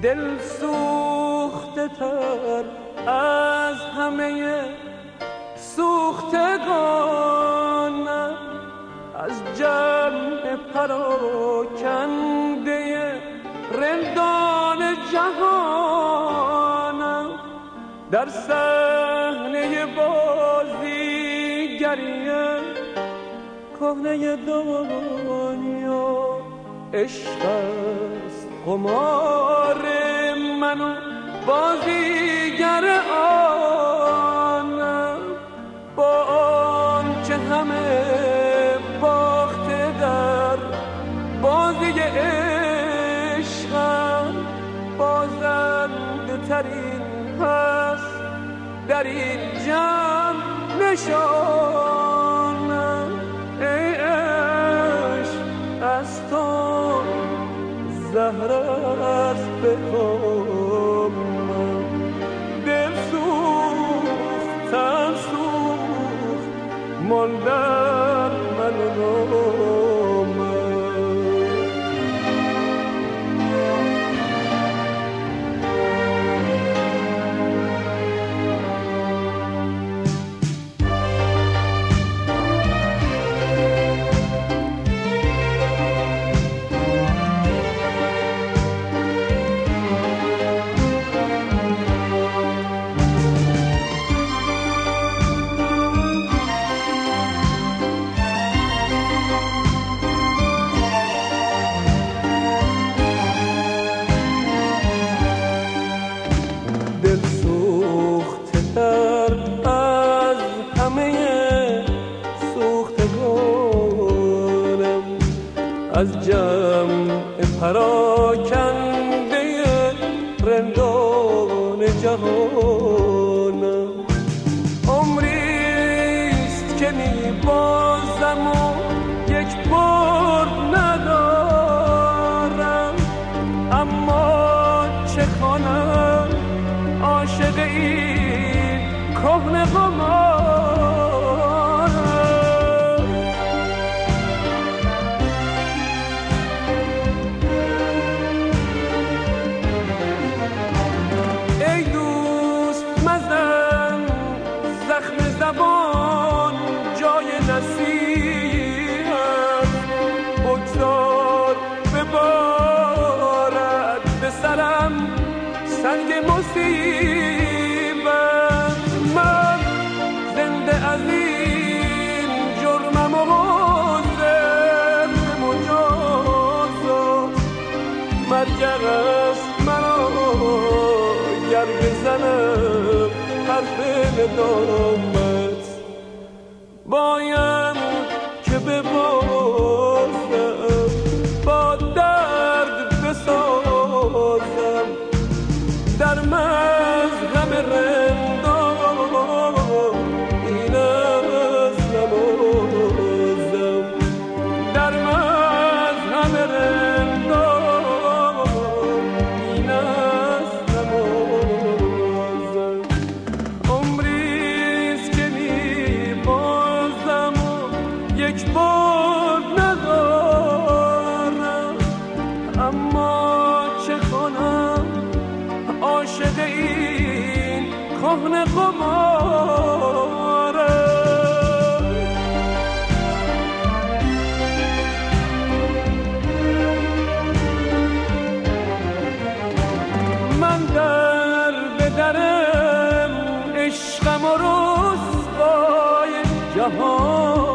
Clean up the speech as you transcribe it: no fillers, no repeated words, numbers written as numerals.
دل سوخته تر از همه سوختگانم، از جمع پراکنده رندان جهانم، در صحنه بازیگری کهنه دنیا. عشق است قمار من و بازیگر آنم، با آنچه همه باخته در بازی عشقم، بازنده ترین هست در این جمع نشانم. ای عشق از تو زهر است به کامم، دل سوخت تن سوخت ماندن من و نامم. از جمع پراکنده رندان جهانم، عمریست که میبازم و یک بار ندارم، اما چه کنم عاشق این کهنه قمارم. زبان جای نصیحت بگذار ببارد به سرم سنگ مصیبت. من زنده از این جرمم و حاضر به مجازات، مرگر است مرا گر بزنم حرف ندامت. باید که ببازم با درد بسازم، در مذهب رندان این از نمازم، در مذهب رندان این از نمازم. عمریست که میبازم و یک بار ندارم، اما چه کنم عاشق این کهنه قمارم. من در به درم عشقم و رسوای جهان